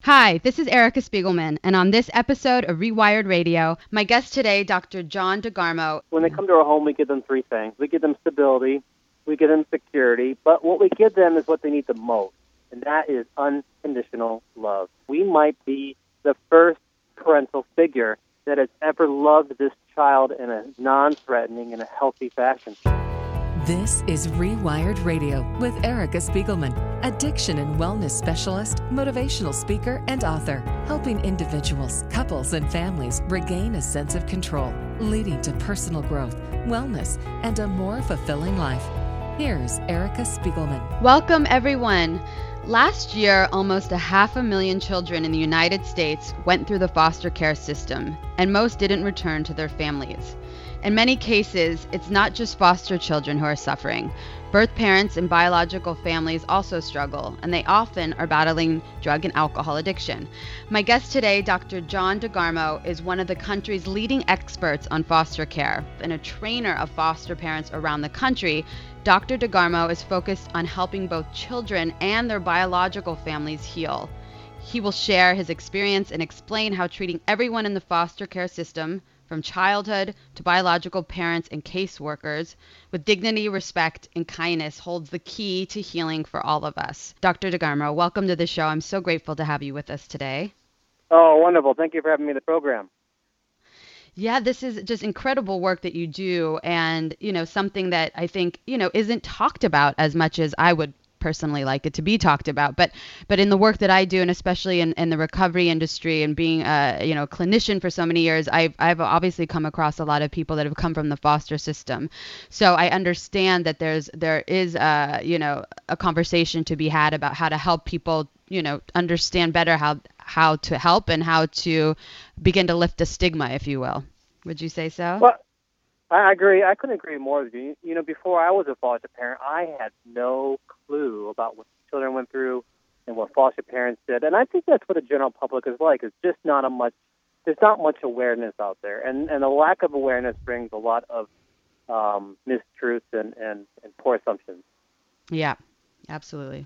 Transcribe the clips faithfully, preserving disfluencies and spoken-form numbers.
Hi, this is Erica Spiegelman, and on this episode of Rewired Radio, my guest today, Doctor John DeGarmo. When they come to our home, we give them three things. We give them stability, we give them security, but what we give them is what they need the most, and that is unconditional love. We might be the first parental figure that has ever loved this child in a non-threatening and a healthy fashion. This is Rewired Radio with Erica Spiegelman, addiction and wellness specialist, motivational speaker, and author, helping individuals, couples, and families regain a sense of control, leading to personal growth, wellness, and a more fulfilling life. Here's Erica Spiegelman. Welcome, everyone. Last year, almost a half a million children in the United States went through the foster care system, and most didn't return to their families. In many cases, it's not just foster children who are suffering. Birth parents and biological families also struggle, and they often are battling drug and alcohol addiction. My guest today, Doctor John DeGarmo, is one of the country's leading experts on foster care and a trainer of foster parents around the country. Doctor DeGarmo is focused on helping both children and their biological families heal. He will share his experience and explain how treating everyone in the foster care system, from childhood to biological parents and caseworkers, with dignity, respect, and kindness holds the key to healing for all of us. Doctor DeGarmo, welcome to the show. I'm so grateful to have you with us today. Oh, wonderful. Thank you for having me on the program. Yeah, this is just incredible work that you do, and, you know, something that I think, you know, isn't talked about as much as I would personally like it to be talked about, but but in the work that I do, and especially in, in the recovery industry and being a you know clinician for so many years, I've I've obviously come across a lot of people that have come from the foster system. So I understand that there's there is a you know a conversation to be had about how to help people you know understand better how how to help and how to begin to lift the stigma, if you will. Would you say so? Well, I agree. I couldn't agree more with you. You know, before I was a foster parent, I had no clue about what children went through and what foster parents did. And I think that's what the general public is like. It's just not a much, there's not much awareness out there. And and the lack of awareness brings a lot of um, mistruths and, and, and poor assumptions. Yeah, absolutely.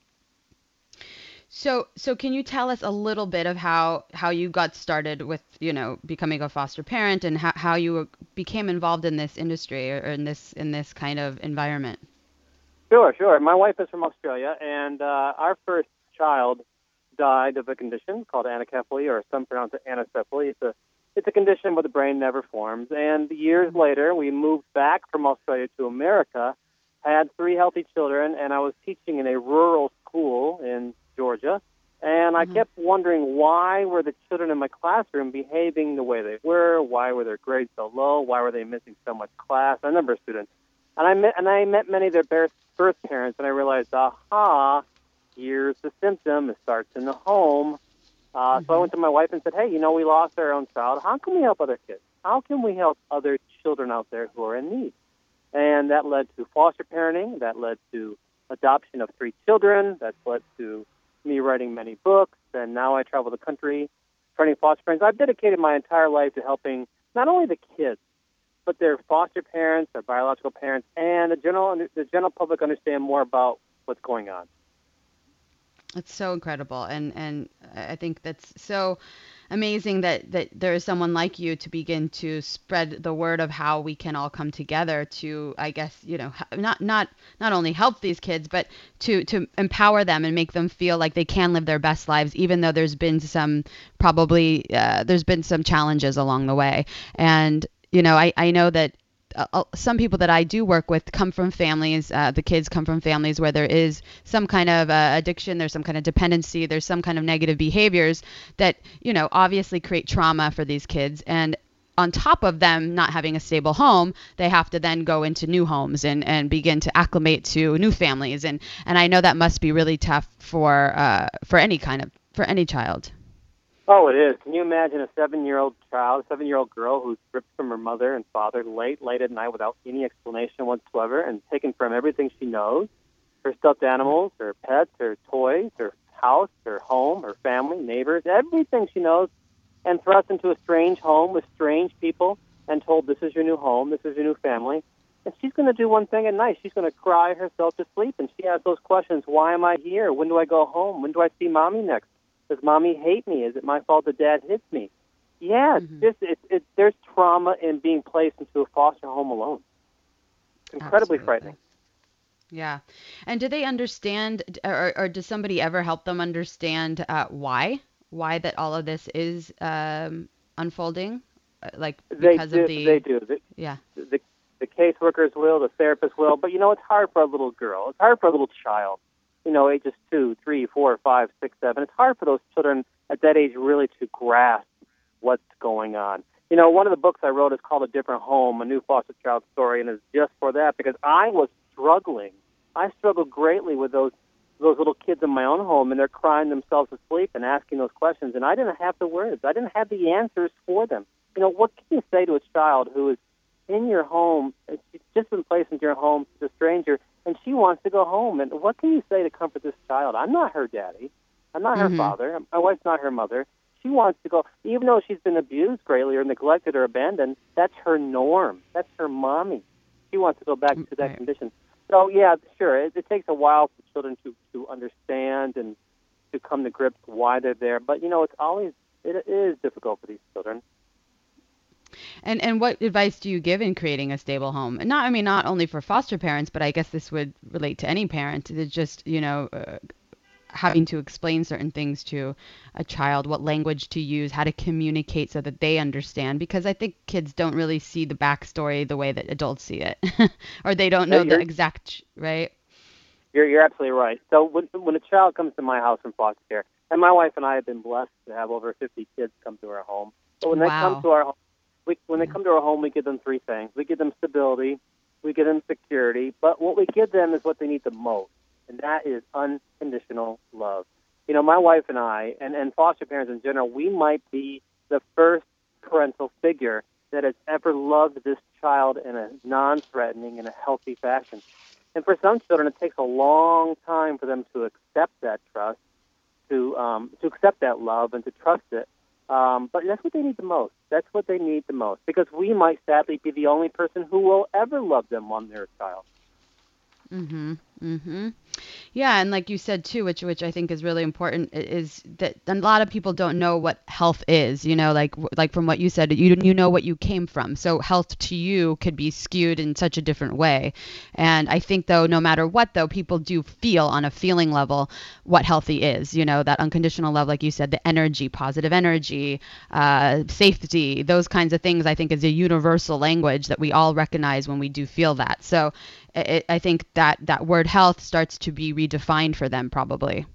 So, so can you tell us a little bit of how, how you got started with, you know, becoming a foster parent and how, how you became involved in this industry or in this in this kind of environment? Sure, sure. My wife is from Australia, and uh, our first child died of a condition called anencephaly, or some pronounce it anencephaly. It's a it's a condition where the brain never forms. And years later, we moved back from Australia to America, had three healthy children, and I was teaching in a rural school in Georgia, and I mm-hmm. kept wondering, why were the children in my classroom behaving the way they were? Why were their grades so low? Why were they missing so much class? A number of students. And I met, and I met many of their birth, birth parents, and I realized, aha, here's the symptom. It starts in the home. Uh, mm-hmm. So I went to my wife and said, hey, you know, we lost our own child. How can we help other kids? How can we help other children out there who are in need? And that led to foster parenting. That led to adoption of three children. That's led to me writing many books, and now I travel the country training foster parents. I've dedicated my entire life to helping not only the kids, but their foster parents, their biological parents, and the general the general public understand more about what's going on. It's so incredible, and and I think that's so amazing that, that there is someone like you to begin to spread the word of how we can all come together to, I guess, you know, not not not only help these kids, but to to empower them and make them feel like they can live their best lives, even though there's been some probably uh, there's been some challenges along the way. And you know, I I know that Uh, some people that I do work with come from families, uh, the kids come from families where there is some kind of uh, addiction, there's some kind of dependency, there's some kind of negative behaviors that, you know, obviously create trauma for these kids. And on top of them not having a stable home, they have to then go into new homes and, and begin to acclimate to new families. And, and I know that must be really tough for uh, for any kind of, for any child. Oh, it is. Can you imagine a seven-year-old child, a seven-year-old girl who's ripped from her mother and father late, late at night without any explanation whatsoever and taken from everything she knows, her stuffed animals, her pets, her toys, her house, her home, her family, neighbors, everything she knows, and thrust into a strange home with strange people and told, this is your new home, this is your new family. And she's going to do one thing at night. She's going to cry herself to sleep, and she has those questions, why am I here? When do I go home? When do I see mommy next? Does mommy hate me? Is it my fault that dad hits me? Yeah, it's Mm-hmm. just it, it, there's trauma in being placed into a foster home alone. It's incredibly Absolutely. frightening. Yeah. And do they understand, d- or, or does somebody ever help them understand uh, why? Why that all of this is um, unfolding? Uh, Like They because of do. They the, do. The, yeah. the, the caseworkers will, the therapists will, but you know, it's hard for a little girl. It's hard for a little child. You know, ages two, three, four, five, six, seven. It's hard for those children at that age really to grasp what's going on. You know, one of the books I wrote is called A Different Home, a new foster child story, and is just for that because I was struggling. I struggled greatly with those those little kids in my own home, and they're crying themselves to sleep and asking those questions, and I didn't have the words. I didn't have the answers for them. You know, what can you say to a child who is in your home, and she's just been placed into your home, she's a stranger, and she wants to go home? And what can you say to comfort this child? I'm not her daddy. I'm not her Mm-hmm. father. My wife's not her mother. She wants to go, even though she's been abused greatly or neglected or abandoned, that's her norm. That's her mommy. She wants to go back to that Right. condition. So, yeah, sure, it, it takes a while for children to, to understand and to come to grips why they're there. But, you know, it's always, it is difficult for these children. And and what advice do you give in creating a stable home? And not, I mean, not only for foster parents, but I guess this would relate to any parent. It's just, you know, uh, having to explain certain things to a child, what language to use, how to communicate so that they understand. Because I think kids don't really see the backstory the way that adults see it, or they don't Yeah, know the you're- exact, right? You're, you're absolutely right. So when, when a child comes to my house from foster care, and my wife and I have been blessed to have over fifty kids come to our home. But when they Wow. come to our home, we, when they come to our home, we give them three things. We give them stability, we give them security, but what we give them is what they need the most, and that is unconditional love. You know, my wife and I, and, and foster parents in general, we might be the first parental figure that has ever loved this child in a non-threatening and a healthy fashion. And for some children, it takes a long time for them to accept that trust, to um, to accept that love, and to trust it. Um, but that's what they need the most. That's what they need the most, because we might sadly be the only person who will ever love them when they're a child. Mhm. Mhm. Yeah, and like you said too, which which I think is really important, i- is that a lot of people don't know what health is. You know, like w- like from what you said, you you know what you came from. So health to you could be skewed in such a different way. And I think though, no matter what, though, people do feel on a feeling level what healthy is. You know, that unconditional love, like you said, the energy, positive energy, uh, safety, those kinds of things. I think is a universal language that we all recognize when we do feel that. So it, I think that that word health starts to be redefined for them probably.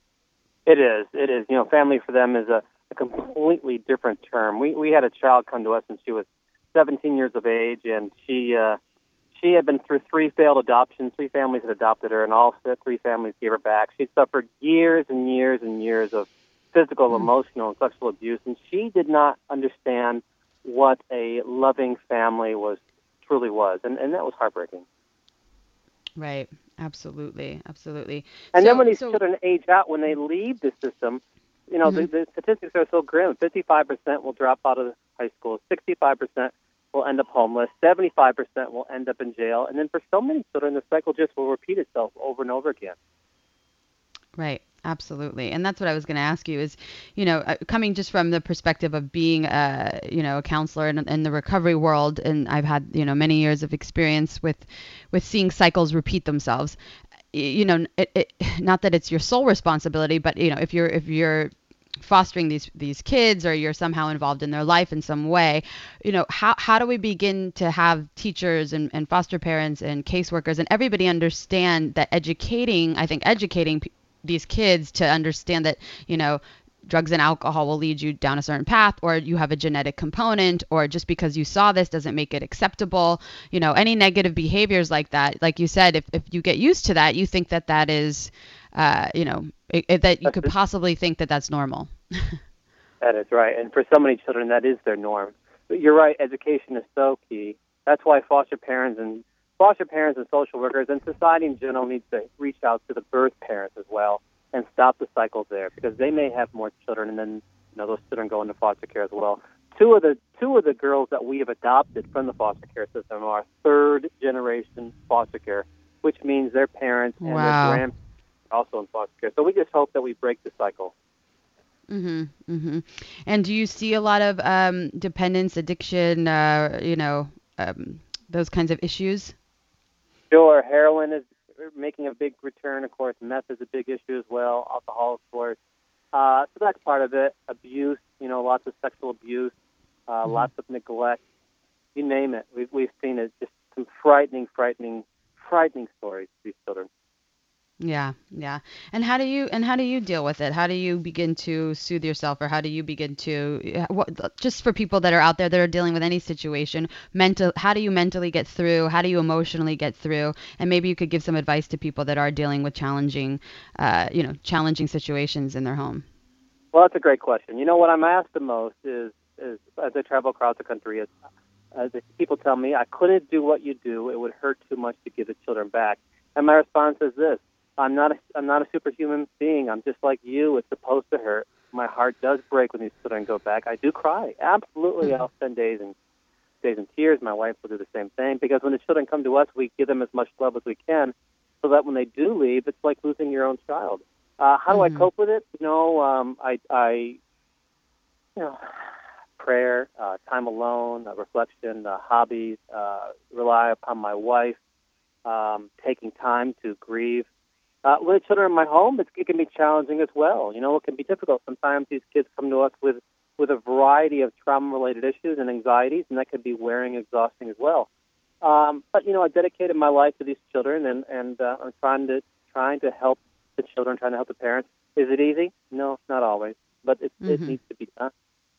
It is. It is. You know, family for them is a, a completely different term. We we had a child come to us, and she was seventeen years of age, and she uh, she had been through three failed adoptions. Three families had adopted her, and all three families gave her back. She suffered years and years and years of physical, Mm. emotional, and sexual abuse, and she did not understand what a loving family was truly was, and, and that was heartbreaking. Right. Absolutely. Absolutely. And so, then when these so, children age out, when they leave the system, you know, Mhm. the, the statistics are so grim. fifty-five percent will drop out of high school. sixty-five percent will end up homeless. seventy-five percent will end up in jail. And then for so many children, the cycle just will repeat itself over and over again. Right. Absolutely. And that's what I was going to ask you is, you know, uh, coming just from the perspective of being, a, you know, a counselor in, in the recovery world, and I've had, you know, many years of experience with, with seeing cycles repeat themselves. Y- You know, it, it, not that it's your sole responsibility, but, you know, if you're, if you're fostering these, these kids, or you're somehow involved in their life in some way, you know, how, how do we begin to have teachers and, and foster parents and caseworkers and everybody understand that educating, I think educating p- these kids to understand that, you know, drugs and alcohol will lead you down a certain path, or you have a genetic component, or just because you saw this doesn't make it acceptable. You know, any negative behaviors like that, like you said, if, if you get used to that, you think that that is, uh, you know, it, it, that you That's could it. possibly think that that's normal. That is right. And for so many children, that is their norm. But you're right. Education is so key. That's why foster parents and foster parents and social workers and society in general needs to reach out to the birth parents as well and stop the cycle there, because they may have more children, and then you know those children go into foster care as well. Two of the two of the girls that we have adopted from the foster care system are third generation foster care, which means their parents and Wow. their grandparents are also in foster care. So we just hope that we break the cycle. Mhm. Mhm. And do you see a lot of um, dependence, addiction, uh, you know, um, those kinds of issues? Sure, heroin is making a big return. Of course, meth is a big issue as well. Alcohol, of course. Uh, so that's part of it. Abuse, you know, lots of sexual abuse, uh, Hmm. lots of neglect. You name it. We've we've seen it. Just some frightening, frightening, frightening stories for these children. Yeah, yeah. And how do you and how do you deal with it? How do you begin to soothe yourself, or how do you begin to yeah, what, just for people that are out there that are dealing with any situation, mental how do you mentally get through? How do you emotionally get through? And maybe you could give some advice to people that are dealing with challenging uh, you know, challenging situations in their home. Well, that's a great question. You know what I'm asked the most is is as I travel across the country is uh, the people tell me I couldn't do what you do. It would hurt too much to give the children back. And my response is this: I'm not a, I'm not a superhuman being. I'm just like you. It's supposed to hurt. My heart does break when these children go back. I do cry. Absolutely, I'll spend days and days in tears. My wife will do the same thing because when the children come to us, we give them as much love as we can, so that when they do leave, it's like losing your own child. Uh, how do I Mhm. cope with it? You know, um, I, I, you know, prayer, uh, time alone, uh, reflection, uh, hobbies, uh, rely upon my wife, um, taking time to grieve. Uh, with the children in my home, it's, it can be challenging as well. You know, it can be difficult. Sometimes these kids come to us with, with a variety of trauma-related issues and anxieties, and that can be wearing, exhausting as well. Um, but you know, I dedicated my life to these children, and and uh, I'm trying to trying to help the children, trying to help the parents. Is it easy? No, not always, but it it Mhm. needs to be done.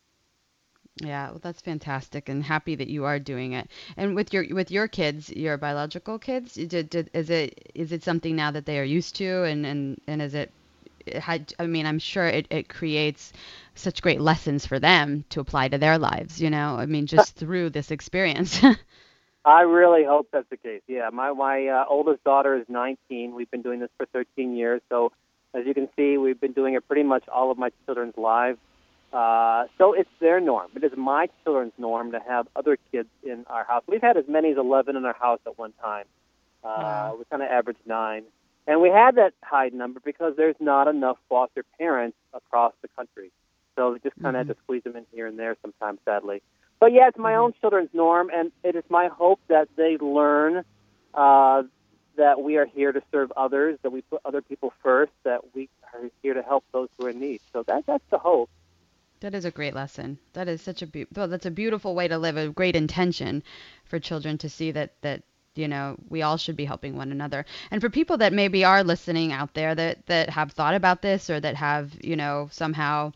Yeah, well, that's fantastic, and happy that you are doing it. And with your with your kids, your biological kids, did, did, is it is it something now that they are used to, and and and is it, it had, I mean, I'm sure it it creates such great lessons for them to apply to their lives, you know? I mean, just through this experience. I really hope that's the case. Yeah, my my uh, oldest daughter is nineteen. We've been doing this for thirteen years, so as you can see, we've been doing it pretty much all of my children's lives. Uh, so it's their norm. It is my children's norm to have other kids in our house. We've had as many as eleven in our house at one time. Uh, Wow. we kind of average nine. And we had that high number because there's not enough foster parents across the country. So we just kind of Mhm. had to squeeze them in here and there sometimes, sadly. But yeah, it's my Mhm. own children's norm, and it is my hope that they learn uh, that we are here to serve others, that we put other people first, that we are here to help those who are in need. So that that's the hope. That is a great lesson. That is such a be- well, that's a beautiful way to live, a great intention for children to see that that you know, we all should be helping one another. And for people that maybe are listening out there that that have thought about this, or that have, you know, somehow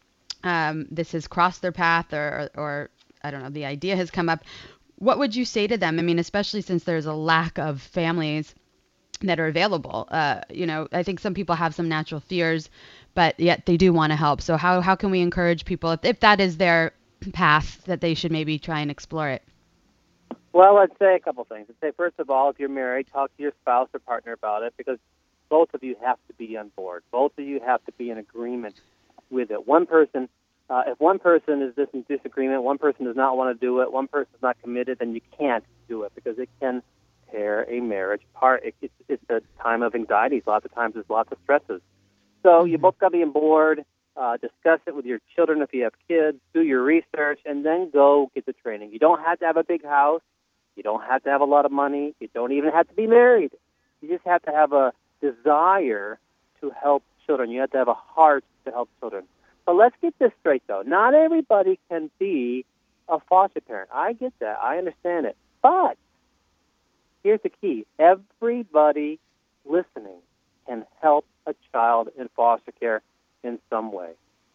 um, this has crossed their path, or, or or I don't know, the idea has come up, what would you say to them? I mean, especially since there's a lack of families that are available. Uh, you know, I think some people have some natural fears, but yet they do want to help. So how how can we encourage people, if if that is their path, that they should maybe try and explore it? Well, I'd say a couple things. I'd say, first of all, if you're married, talk to your spouse or partner about it because both of you have to be on board. Both of you have to be in agreement with it. One person, uh, if one person is dis- in disagreement, one person does not want to do it, one person is not committed, then you can't do it because it can tear a marriage apart. It, it's, it's a time of anxieties. Lots of times there's lots of stresses. So you Mhm. both got to be on board. Uh, discuss it with your children if you have kids. Do your research, and then go get the training. You don't have to have a big house. You don't have to have a lot of money. You don't even have to be married. You just have to have a desire to help children. You have to have a heart to help children. But let's get this straight, though. Not everybody can be a foster parent. I get that. I understand it. But here's the key. Everybody listening can help a child in foster care in some way.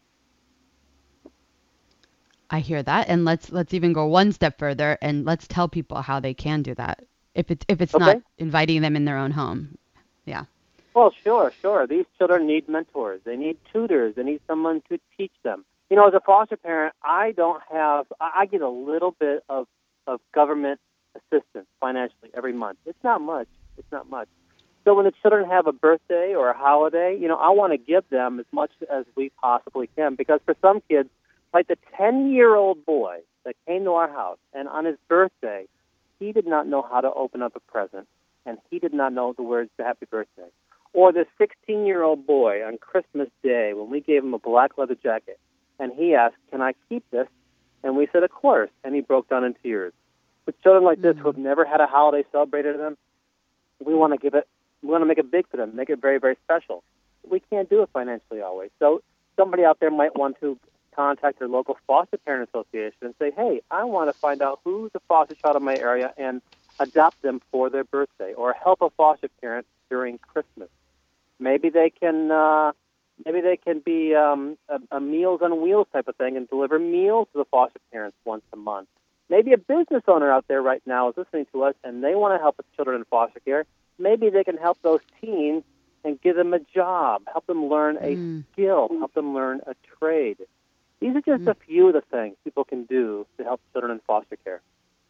I hear that, and let's let's even go one step further, and let's tell people how they can do that. If it's if it's not Okay? inviting them in their own home. Yeah. Well, sure, sure. These children need mentors. They need tutors. They need someone to teach them. You know, as a foster parent, I don't have, I I get a little bit of, of government assistance financially every month. It's not much. It's not much. So when the children have a birthday or a holiday, you know, I want to give them as much as we possibly can because for some kids, like the ten-year-old boy that came to our house, and on his birthday, he did not know how to open up a present, and he did not know the words to happy birthday. Or this sixteen-year-old boy on Christmas Day when we gave him a black leather jacket, and he asked, "Can I keep this?" And we said, "Of course." And he broke down in tears. With children like this who have never had a holiday celebrated to them, we want to give it, we want to make it big for them, make it very, very special. We can't do it financially always. So somebody out there might want to contact their local foster parent association and say, "Hey, I want to find out who's a foster child in my area and adopt them for their birthday, or help a foster parent during Christmas." Maybe they can, uh, maybe they can be um, a, a Meals on Wheels type of thing and deliver meals to the foster parents once a month. Maybe a business owner out there right now is listening to us and they want to help with children in foster care. Maybe they can help those teens and give them a job, help them learn a mm. skill, help them learn a trade. These are just mm. a few of the things people can do to help children in foster care.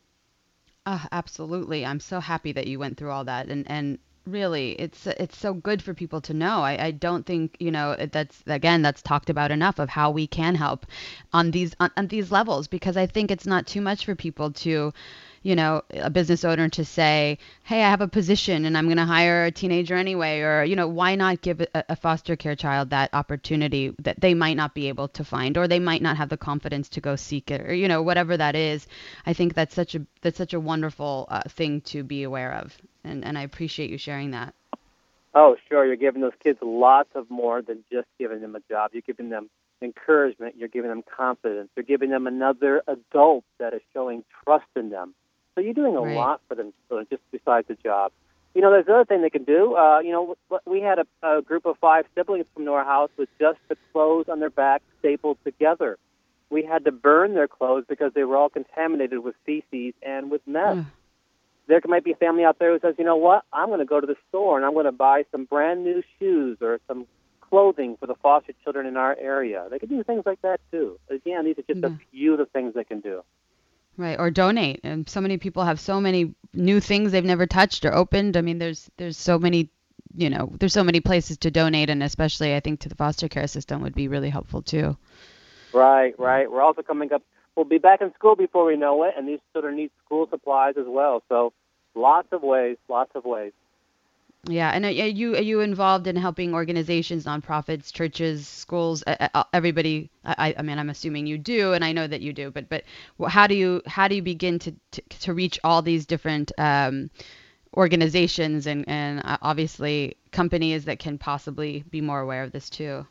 Uh, absolutely. I'm so happy that you went through all that. And, and really, it's it's so good for people to know. I, I don't think, you know, that's, again, that's talked about enough of how we can help on these on, on these levels, because I think it's not too much for people to, you know, a business owner to say, "Hey, I have a position and I'm going to hire a teenager anyway," or, you know, why not give a, a foster care child that opportunity that they might not be able to find, or they might not have the confidence to go seek it, or, you know, whatever that is. I think that's such a that's such a wonderful uh, thing to be aware of, and and I appreciate you sharing that. Oh, sure. You're giving those kids lots of more than just giving them a job. You're giving them encouragement. You're giving them confidence. You're giving them another adult that is showing trust in them. So you're doing a right. lot for them, just besides the job. You know, there's another thing they can do. Uh, you know, we had a, a group of five siblings come to our house with just the clothes on their back stapled together. We had to burn their clothes because they were all contaminated with feces and with meth. Mm. There might be a family out there who says, "You know what, I'm going to go to the store and I'm going to buy some brand new shoes or some clothing for the foster children in our area." They can do things like that, too. Again, these are just yeah. a few of the things they can do. Right, or donate. And so many people have so many new things they've never touched or opened. I mean, there's there's so many, you know, there's so many places to donate, and especially I think to the foster care system would be really helpful too. Right, right. We're also coming up. We'll be back in school before we know it, and these children need school supplies as well. So lots of ways, lots of ways. Yeah, and are you are you involved in helping organizations, nonprofits, churches, schools, everybody? I, I mean, I'm assuming you do, and I know that you do. But but how do you how do you begin to to, to reach all these different um, organizations and and obviously companies that can possibly be more aware of this too?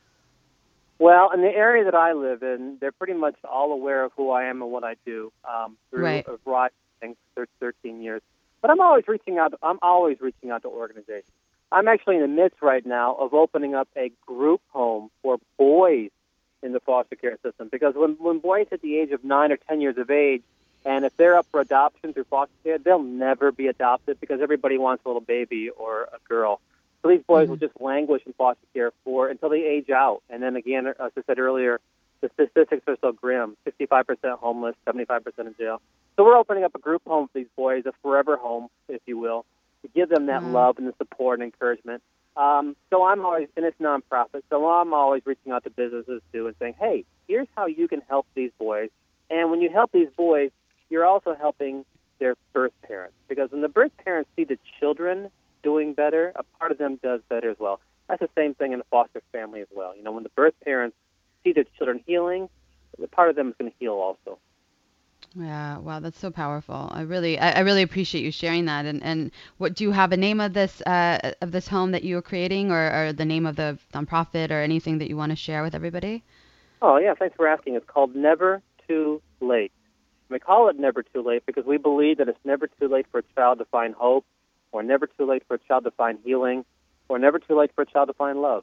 Well, in the area that I live in, they're pretty much all aware of who I am and what I do um, through right. a variety of things for thirteen years. But I'm always reaching out. I'm always reaching out to organizations. I'm actually in the midst right now of opening up a group home for boys in the foster care system, because when when boys hit the age of nine or ten years of age, and if they're up for adoption through foster care, they'll never be adopted because everybody wants a little baby or a girl. So these boys mm-hmm. will just languish in foster care for until they age out. And then again, as I said earlier, the statistics are so grim: sixty-five percent homeless, seventy-five percent in jail. So we're opening up a group home for these boys, a forever home, if you will, to give them that mm. love and the support and encouragement. Um, so I'm always, and it's nonprofit, so I'm always reaching out to businesses too and saying, "Hey, here's how you can help these boys." And when you help these boys, you're also helping their birth parents, because when the birth parents see the children doing better, a part of them does better as well. That's the same thing in a foster family as well. You know, when the birth parents see their children healing, a part of them is going to heal also. Yeah, wow, that's so powerful. I really, I, I really appreciate you sharing that. And, and what do you have a name of this uh, of this home that you are creating, or, or the name of the nonprofit, or anything that you want to share with everybody? Oh yeah, thanks for asking. It's called Never Too Late. We call it Never Too Late because we believe that it's never too late for a child to find hope, or never too late for a child to find healing, or never too late for a child to find love.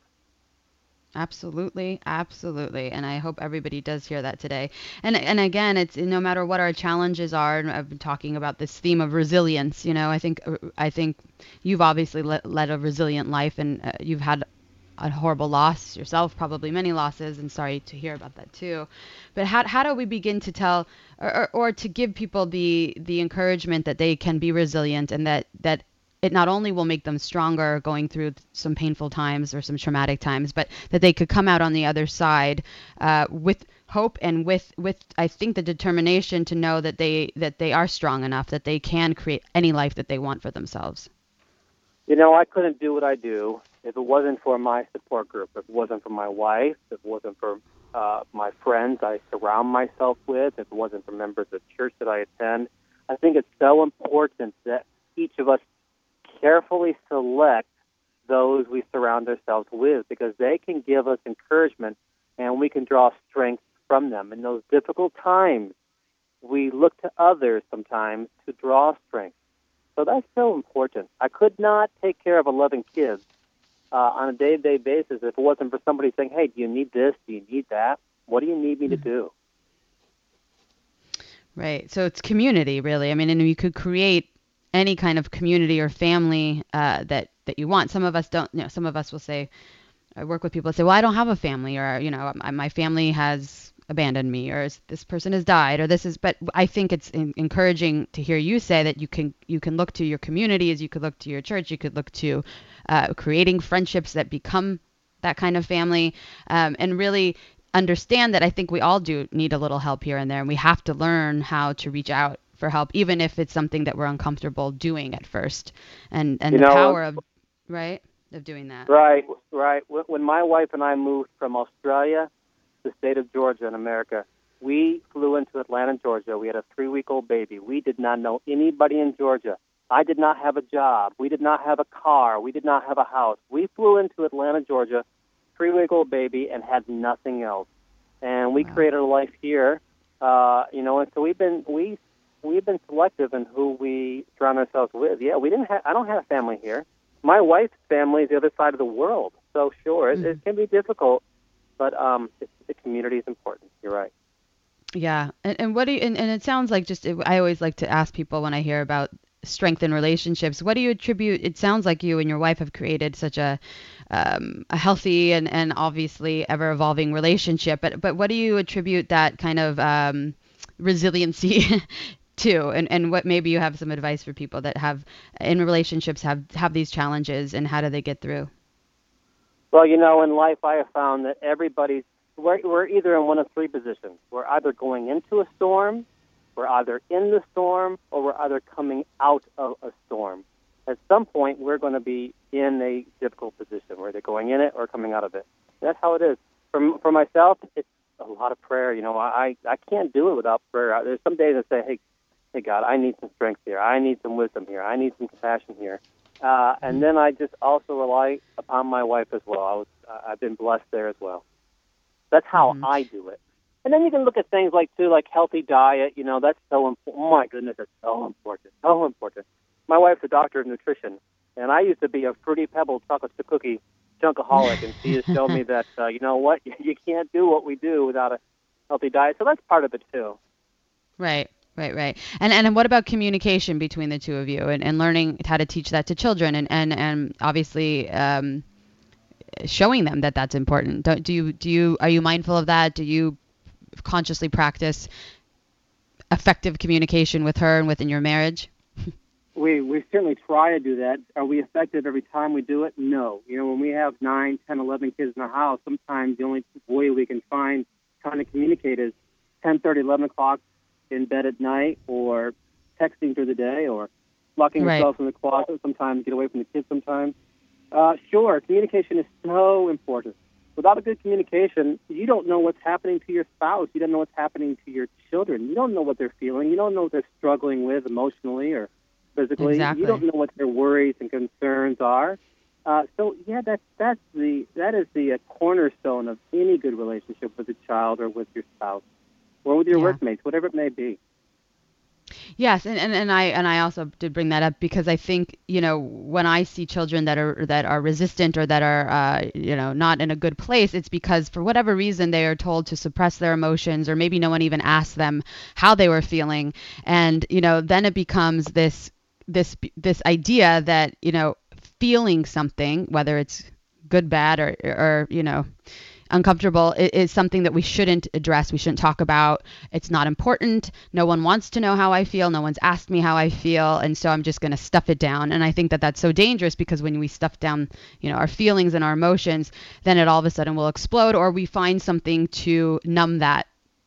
Absolutely, absolutely, and I hope everybody does hear that today. And and again, it's no matter what our challenges are. And I've been talking about this theme of resilience. You know, I think I think you've obviously le- led a resilient life, and uh, you've had a horrible loss yourself, probably many losses, and sorry to hear about that too. But how how do we begin to tell or or, or to give people the the encouragement that they can be resilient, and that that it not only will make them stronger going through some painful times or some traumatic times, but that they could come out on the other side uh, with hope and with, with, I think, the determination to know that they that they are strong enough, that they can create any life that they want for themselves. You know, I couldn't do what I do if it wasn't for my support group, if it wasn't for my wife, if it wasn't for uh, my friends I surround myself with, if it wasn't for members of church that I attend. I think it's so important that each of us carefully select those we surround ourselves with, because they can give us encouragement and we can draw strength from them. In those difficult times, we look to others sometimes to draw strength. So that's so important. I could not take care of eleven kids uh, on a day-to-day basis if it wasn't for somebody saying, hey, do you need this? Do you need that? What do you need me to do? Right. So it's community, really. I mean, and you could create any kind of community or family uh, that, that you want. Some of us don't, you know, some of us will say, I work with people that say, well, I don't have a family, or, you know, my, my family has abandoned me, or this person has died, or this is, but I think it's in, encouraging to hear you say that you can, you can look to your communities, you could look to your church, you could look to uh, creating friendships that become that kind of family, um, and really understand that I think we all do need a little help here and there, and we have to learn how to reach out for help, even if it's something that we're uncomfortable doing at first, and, and you the know, power of, right, of doing that. Right, right. When my wife and I moved from Australia, the state of Georgia in America, we flew into Atlanta, Georgia. We had a three-week-old baby. We did not know anybody in Georgia. I did not have a job. We did not have a car. We did not have a house. We flew into Atlanta, Georgia, three-week-old baby, and had nothing else. And we wow. created a life here, uh, you know. And so we've been we we've been selective in who we surround ourselves with. Yeah, we didn't have. I don't have a family here. My wife's family is the other side of the world. So sure, mm-hmm. it, it can be difficult. But um, it's, the community is important. You're right. Yeah, and, and what do you? And, and it sounds like just. It, I always like to ask people when I hear about strength in relationships. What do you attribute? It sounds like you and your wife have created such a um, a healthy and, and obviously ever evolving relationship. But but what do you attribute that kind of um, resiliency to? And and what maybe you have some advice for people that have in relationships have have these challenges, and how do they get through? Well, you know, in life, I have found that everybody's, we're, we're either in one of three positions. We're either going into a storm, we're either in the storm, or we're either coming out of a storm. At some point, we're going to be in a difficult position. We're either going in it or coming out of it. That's how it is. For, for myself, it's a lot of prayer. You know, I, I can't do it without prayer. There's some days I say, hey, hey, God, I need some strength here. I need some wisdom here. I need some compassion here. Uh, and then I just also rely upon my wife as well. I was, uh, I've been blessed there as well. That's how mm-hmm. I do it. And then you can look at things like, too, like healthy diet. You know, that's so important. Oh, my goodness, that's so important. So important. My wife's a doctor of nutrition, and I used to be a Fruity Pebble chocolate chip cookie chunkaholic, and she has shown me that, uh, you know what, you can't do what we do without a healthy diet. So that's part of it, too. Right. Right, right. And and what about communication between the two of you, and, and learning how to teach that to children, and, and, and obviously um, showing them that that's important? Don't, do you do you are you mindful of that? Do you consciously practice effective communication with her and within your marriage? We we certainly try to do that. Are we effective every time we do it? No. You know, when we have nine, ten, eleven kids in the house, sometimes the only way we can find trying to communicate is ten thirty, eleven o'clock in bed at night, or texting through the day, or locking right. yourself in the closet sometimes, get away from the kids sometimes. Uh, sure, communication is so important. Without a good communication, you don't know what's happening to your spouse. You don't know what's happening to your children. You don't know what they're feeling. You don't know what they're struggling with emotionally or physically. Exactly. You don't know what their worries and concerns are. Uh, so, yeah, that's, that's the, that is the uh, cornerstone of any good relationship with a child or with your spouse, or with your yeah. workmates, whatever it may be. Yes, and, and, and I and I also did bring that up because I think, you know, when I see children that are that are resistant or that are uh, you know, not in a good place, it's because for whatever reason they are told to suppress their emotions, or maybe no one even asked them how they were feeling, and you know, then it becomes this this this idea that, you know, feeling something, whether it's good, bad, or or you know, uncomfortable, is something that we shouldn't address. We shouldn't talk about. It's not important. No one wants to know how I feel. No one's asked me how I feel. And so I'm just going to stuff it down. And I think that that's so dangerous, because when we stuff down, you know, our feelings and our emotions, then it all of a sudden will explode, or we find something to numb that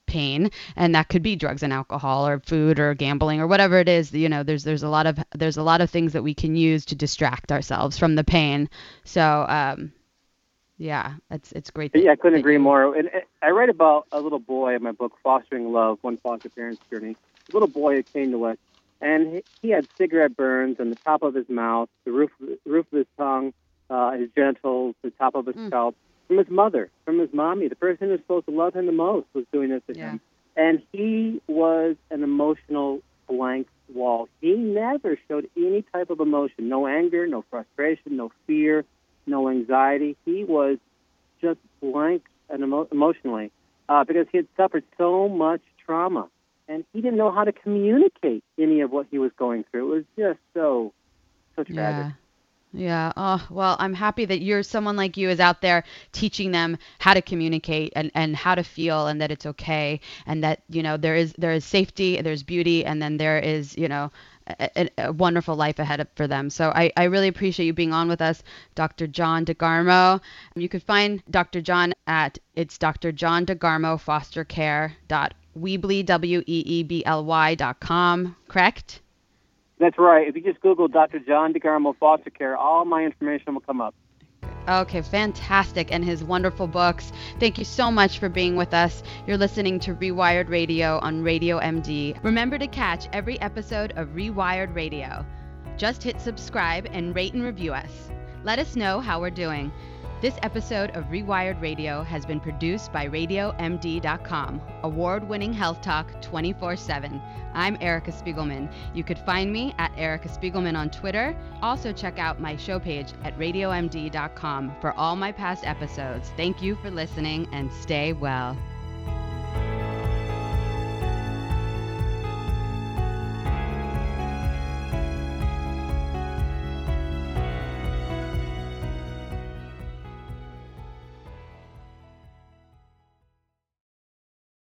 pain, and that could be drugs and alcohol or food or gambling or whatever it is. You know, there's there's a lot of there's a lot of things that we can use to distract ourselves from the pain. So um yeah, it's it's great. That, yeah, I couldn't that agree you... more. And I write about a little boy in my book, Fostering Love, One Foster Parent's Journey. A little boy who came to us, and he, he had cigarette burns on the top of his mouth, the roof, the roof of his tongue, uh, his genitals, the top of his Mm. scalp, from his mother, from his mommy. The person who's supposed to love him the most was doing this to Yeah. him. And he was an emotional blank wall. He never showed any type of emotion, no anger, no frustration, no fear, no anxiety. He was just blank and emo- emotionally uh, because he had suffered so much trauma. And he didn't know how to communicate any of what he was going through. It was just so, so tragic. Yeah. Yeah. Oh, well, I'm happy that you're someone like you is out there teaching them how to communicate and, and how to feel, and that it's okay, and that, you know, there is there is safety, there's beauty, and then there is, you know, a, a wonderful life ahead for them. So I, I really appreciate you being on with us, Doctor John DeGarmo. You can find Doctor John at it's Doctor John DeGarmo Foster Care dot weebly W E E B L Y dot com, correct? That's right. If you just Google Doctor John DeGarmo Foster Care, all my information will come up. Okay, fantastic. And his wonderful books. Thank you so much for being with us. You're listening to Rewired Radio on Radio M D. Remember to catch every episode of Rewired Radio. Just hit subscribe and rate and review us. Let us know how we're doing. This episode of Rewired Radio has been produced by radio M D dot com, award-winning health talk twenty-four seven. I'm Erica Spiegelman. You could find me at Erica Spiegelman on Twitter. Also check out my show page at radio M D dot com for all my past episodes. Thank you for listening, and stay well.